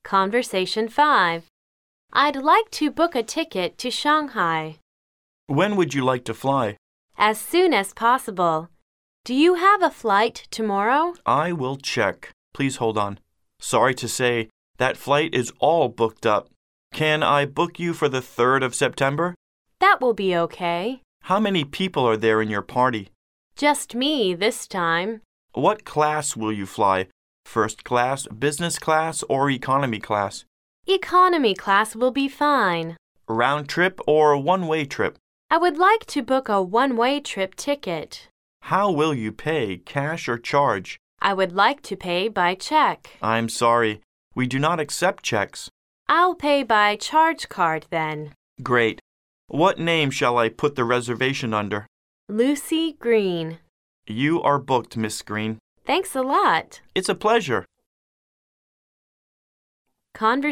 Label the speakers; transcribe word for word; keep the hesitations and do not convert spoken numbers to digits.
Speaker 1: Conversation five. I'd like to book a ticket to Shanghai.
Speaker 2: When would you like to fly?
Speaker 1: As soon as possible. Do you have a flight tomorrow?
Speaker 2: I will check. Please hold on. Sorry to say, that flight is all booked up. Can I book you for the third of September?
Speaker 1: That will be okay.
Speaker 2: How many people are there in your party?
Speaker 1: Just me this time.
Speaker 2: What class will you fly? First class, business class, or economy class?
Speaker 1: Economy class will be fine.
Speaker 2: Round trip or one-way trip?
Speaker 1: I would like to book a one-way trip ticket.
Speaker 2: How will you pay, cash or charge?
Speaker 1: I would like to pay by check.
Speaker 2: I'm sorry, we do not accept checks.
Speaker 1: I'll pay by charge card then.
Speaker 2: Great. What name shall I put the reservation under?
Speaker 1: Lucy Green.
Speaker 2: You are booked, Miss Green.
Speaker 1: Thanks a lot.
Speaker 2: It's a pleasure.
Speaker 1: Conversation